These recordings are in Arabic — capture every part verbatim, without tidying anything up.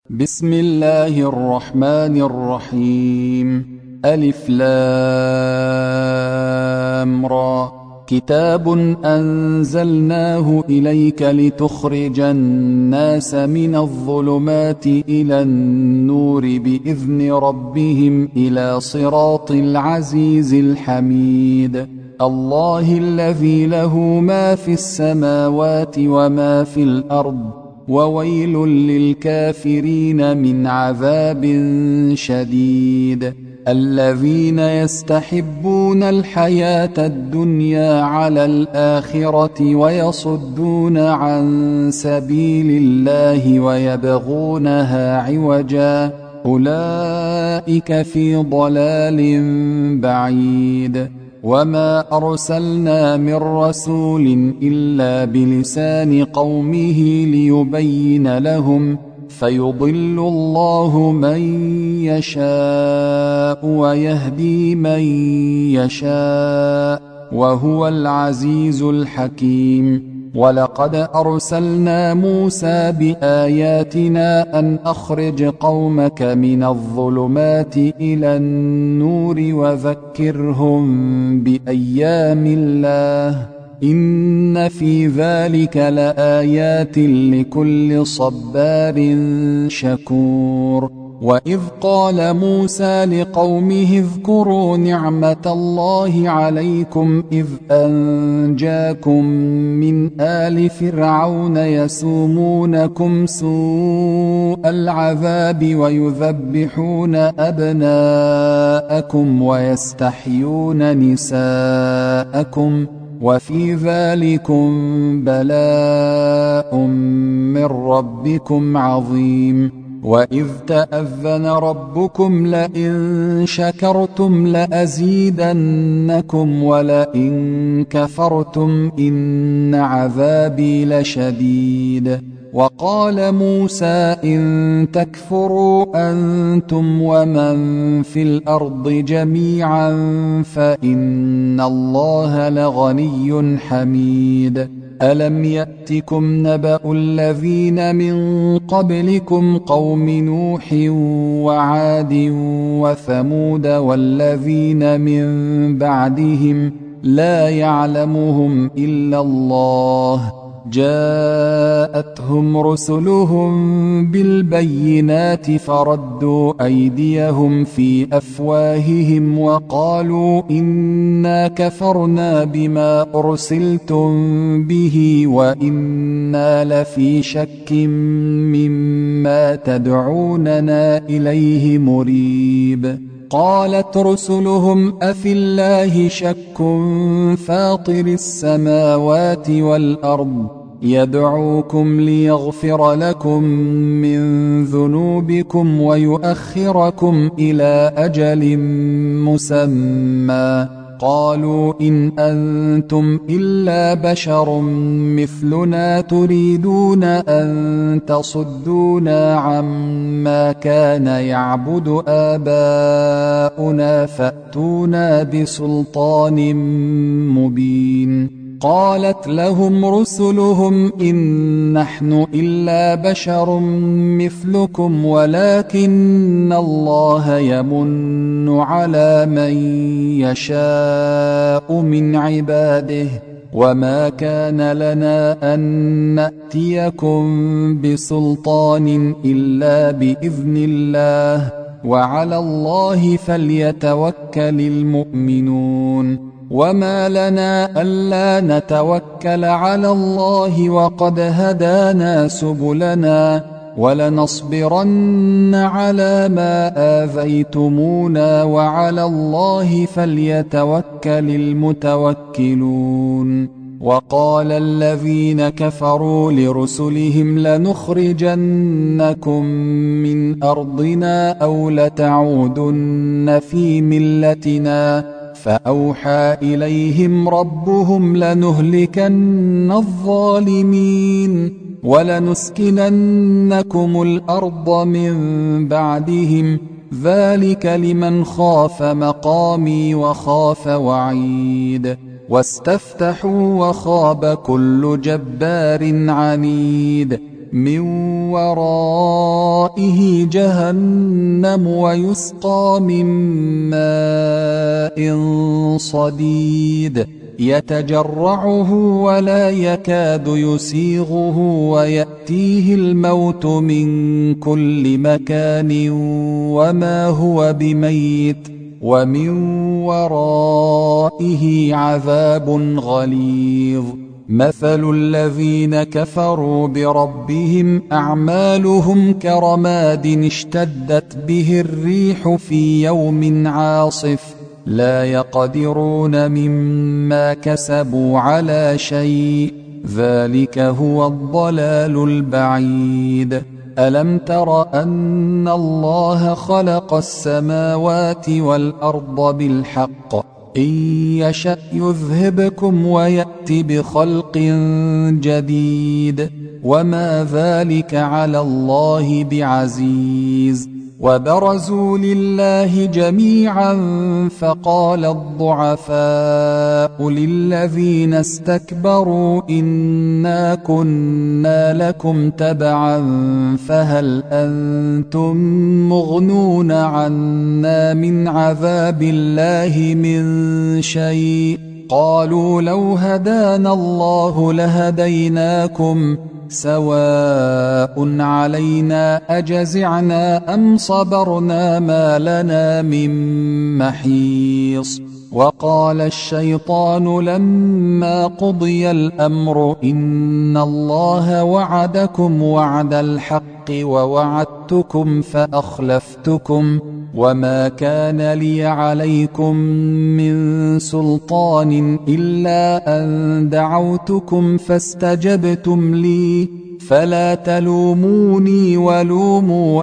بسم الله الرحمن الرحيم. ألف لام را. كتاب أنزلناه إليك لتخرج الناس من الظلمات إلى النور بإذن ربهم إلى صراط العزيز الحميد. الله الذي له ما في السماوات وما في الأرض، وويل للكافرين من عذاب شديد. الذين يستحبون الحياة الدنيا على الآخرة ويصدون عن سبيل الله ويبغونها عوجا، أولئك في ضلال بعيد. وما أرسلنا من رسول إلا بلسان قومه ليبين لهم، فيضل الله من يشاء ويهدي من يشاء، وهو العزيز الحكيم. ولقد أرسلنا موسى بآياتنا أن أخرج قومك من الظلمات إلى النور وذكرهم بأيام الله، إن في ذلك لآيات لكل صبار شكور. وإذ قال موسى لقومه اذكروا نعمة الله عليكم إذ أنجاكم من آل فرعون يسومونكم سوء العذاب ويذبحون أبناءكم ويستحيون نساءكم، وفي ذلكم بلاء من ربكم عظيم. وإذ تأذن ربكم لئن شكرتم لأزيدنكم ولئن كفرتم إن عذابي لشديد. وقال موسى إن تكفروا أنتم ومن في الأرض جميعا فإن الله لغني حميد. ألم يأتكم نبأ الذين من قبلكم قوم نوح وعاد وثمود والذين من بعدهم لا يعلمهم إلا الله، جاءتهم رسلهم بالبينات فردوا أيديهم في أفواههم وقالوا إنا كفرنا بما أرسلتم به وإنا لفي شك مما تدعوننا إليه مريب. قالت رسلهم أفي الله شك فاطر السماوات والأرض يدعوكم ليغفر لكم من ذنوبكم ويؤخركم إلى أجل مسمى، قالوا إن أنتم إلا بشر مثلنا تريدون أن تصدونا عما كان يعبد آباؤنا فأتونا بسلطان مبين. قالت لهم رسلهم إن نحن إلا بشر مثلكم ولكن الله يمن على من يشاء من عباده، وما كان لنا أن نأتيكم بسلطان إلا بإذن الله، وعلى الله فليتوكل المؤمنون. وما لنا ألا نتوكل على الله وقد هدانا سبلنا، ولنصبرن على ما آذيتمونا وعلى الله فليتوكل المتوكلون. وقال الذين كفروا لرسلهم لنخرجنكم من أرضنا أو لتعودن في ملتنا، فأوحى إليهم ربهم لنهلكن الظالمين ولنسكننكم الأرض من بعدهم، ذلك لمن خاف مقامي وخاف وعيد. واستفتحوا وخاب كل جبار عنيد من ورائه جهنم ويسقى من ماء صديد يتجرعه ولا يكاد يسيغه ويأتيه الموت من كل مكان وما هو بميت ومن ورائه عذاب غليظ. مثل الذين كفروا بربهم أعمالهم كرماد اشتدت به الريح في يوم عاصف لا يقدرون مما كسبوا على شيء ذلك هو الضلال البعيد. ألم تر أن الله خلق السماوات والأرض بالحق إن يشأ يذهبكم ويأت بخلق جديد وما ذلك على الله بعزيز. وبرزوا لله جميعا فقال الضعفاء للذين استكبروا إنا كنا لكم تبعا فهل أنتم مغنون عنا من عذاب الله من شيء قالوا لو هدانا الله لهديناكم سواء علينا أجزعنا أم صبرنا ما لنا من محيص. وقال الشيطان لما قضي الأمر إن الله وعدكم وعد الحق ووعدتكم فأخلفتكم وما كان لي عليكم من سلطان إلا أن دعوتكم فاستجبتم لي فلا تلوموني ولوموا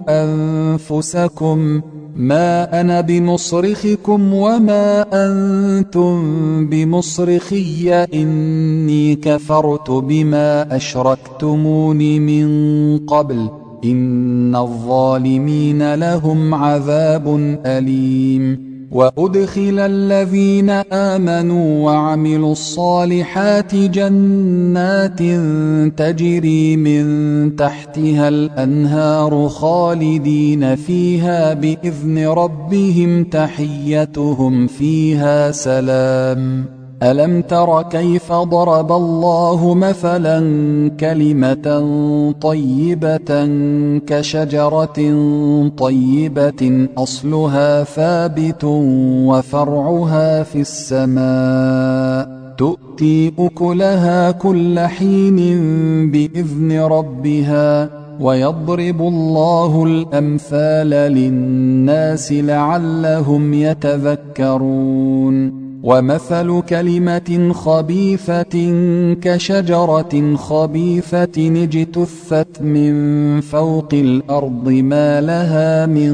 أنفسكم ما أنا بمصرخكم وما أنتم بمصرخي إني كفرت بما أشركتمون من قبل إن الظالمين لهم عذاب أليم. وأدخل الذين آمنوا وعملوا الصالحات جنات تجري من تحتها الأنهار خالدين فيها بإذن ربهم تحيتهم فيها سلام. ألم تر كيف ضرب الله مثلا كلمة طيبة كشجرة طيبة أصلها ثابت وفرعها في السماء تؤتي أكلها كل حين بإذن ربها ويضرب الله الأمثال للناس لعلهم يتذكرون. ومثل كلمة خبيثة كشجرة خبيثة اجتثت من فوق الأرض ما لها من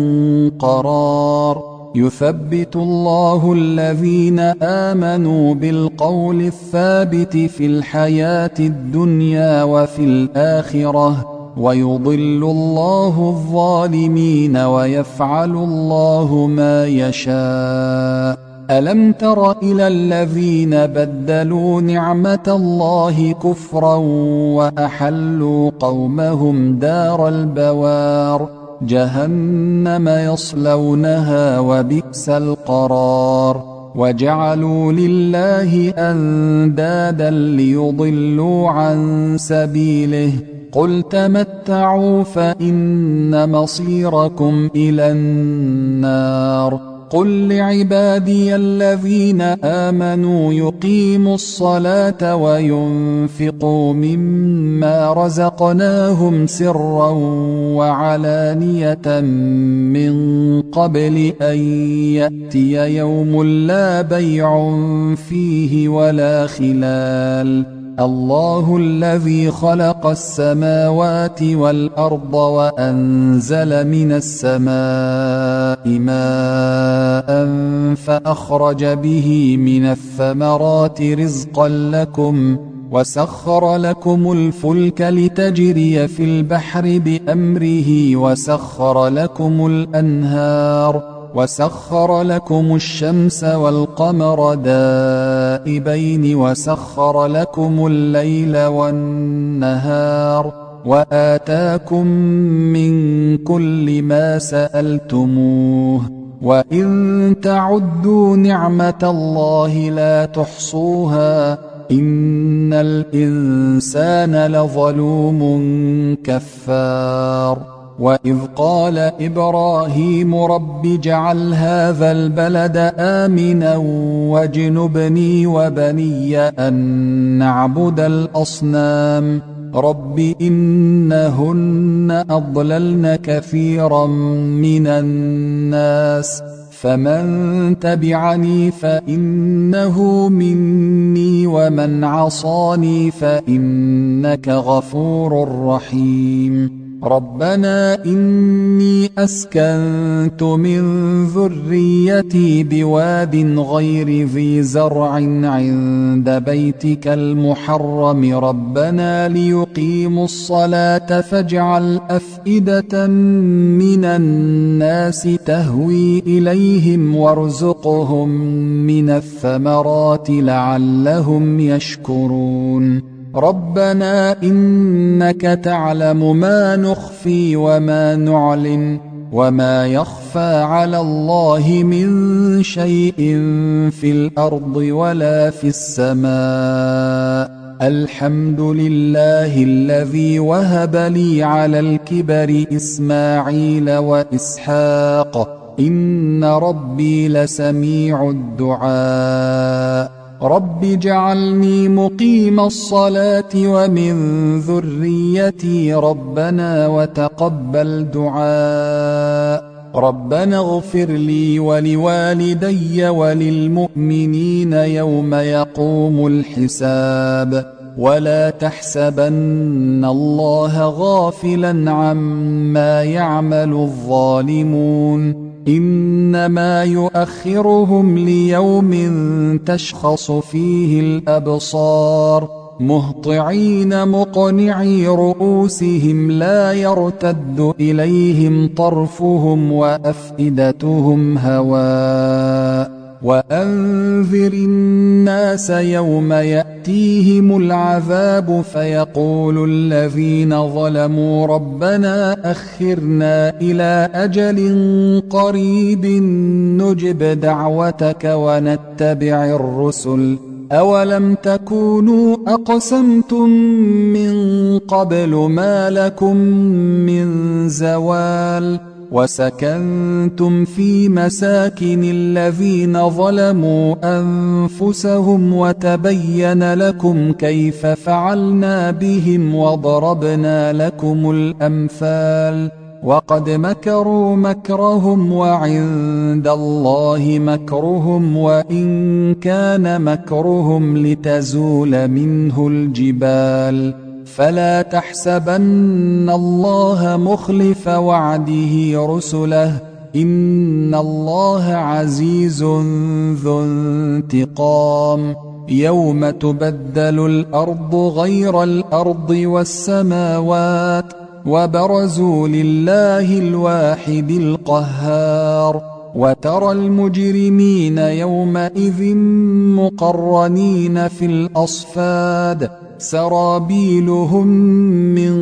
قرار يثبت الله الذين آمنوا بالقول الثابت في الحياة الدنيا وفي الآخرة ويضل الله الظالمين ويفعل الله ما يشاء. ألم تر إلى الذين بدلوا نعمة الله كفرا وأحلوا قومهم دار البوار جهنم يصلونها وبئس القرار وجعلوا لله أندادا ليضلوا عن سبيله قل تمتعوا فإن مصيركم إلى النار. قل لعبادي الذين آمنوا يقيموا الصلاة وينفقوا مما رزقناهم سرا وعلانية من قبل أن يأتي يوم لا بيع فيه ولا خلال. الله الذي خلق السماوات والأرض وأنزل من السماء ماء فأخرج به من الثمرات رزقا لكم وسخر لكم الفلك لتجري في البحر بأمره وسخر لكم الأنهار وسخر لكم الشمس والقمر دائبين وسخر لكم الليل والنهار وآتاكم من كل ما سألتموه وإن تعدوا نعمة الله لا تحصوها إن الإنسان لظلوم كفار وإذ قال إبراهيم رب اجعل هذا البلد آمنا واجنبني وبني أن نعبد الأصنام رب إنهن أضللن كثيرا من الناس فمن تبعني فإنه مني ومن عصاني فإنك غفور رحيم ربنا إني أسكنت من ذريتي بواد غير ذي زرع عند بيتك المحرم ربنا ليقيموا الصلاة فاجعل أفئدة من الناس تهوي إليهم وارزقهم من الثمرات لعلهم يشكرون ربنا إنك تعلم ما نخفي وما نعلن وما يخفى على الله من شيء في الأرض ولا في السماء الحمد لله الذي وهب لي على الكبر إسماعيل وإسحاق إن ربي لسميع الدعاء رب اجعلني مقيم الصلاة ومن ذريتي ربنا وتقبل دعاء ربنا اغفر لي ولوالدي وللمؤمنين يوم يقوم الحساب ولا تحسبن الله غافلا عما يعمل الظالمون إنما يؤخرهم ليوم تشخص فيه الأبصار مهطعين مقنعي رؤوسهم لا يرتد إليهم طرفهم وأفئدتهم هواء وأنذر الناس يوم يأتيهم العذاب فيقول الذين ظلموا ربنا أخرنا إلى أجل قريب نجب دعوتك ونتبع الرسل أولم تكونوا أقسمتم من قبل ما لكم من زوال وسكنتم في مساكن الذين ظلموا أنفسهم وتبين لكم كيف فعلنا بهم وضربنا لكم الأمثال وقد مكروا مكرهم وعند الله مكرهم وإن كان مكرهم لتزول منه الجبال فلا تحسبن الله مخلف وعده رسله إن الله عزيز ذو انتقام يوم تبدل الأرض غير الأرض والسماوات وبرزوا لله الواحد القهار وترى المجرمين يومئذ مقرنين في الأصفاد سرابيلهم من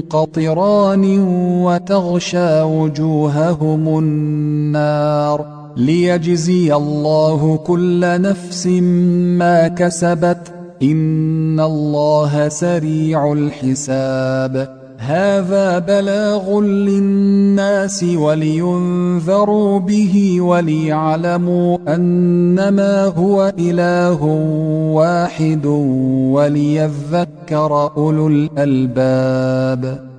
قطران وتغشى وجوههم النار ليجزي الله كل نفس ما كسبت إن الله سريع الحساب هذا بلاغ للناس ولينذروا به وليعلموا أنما هو إله واحد وليذكر أولو الألباب.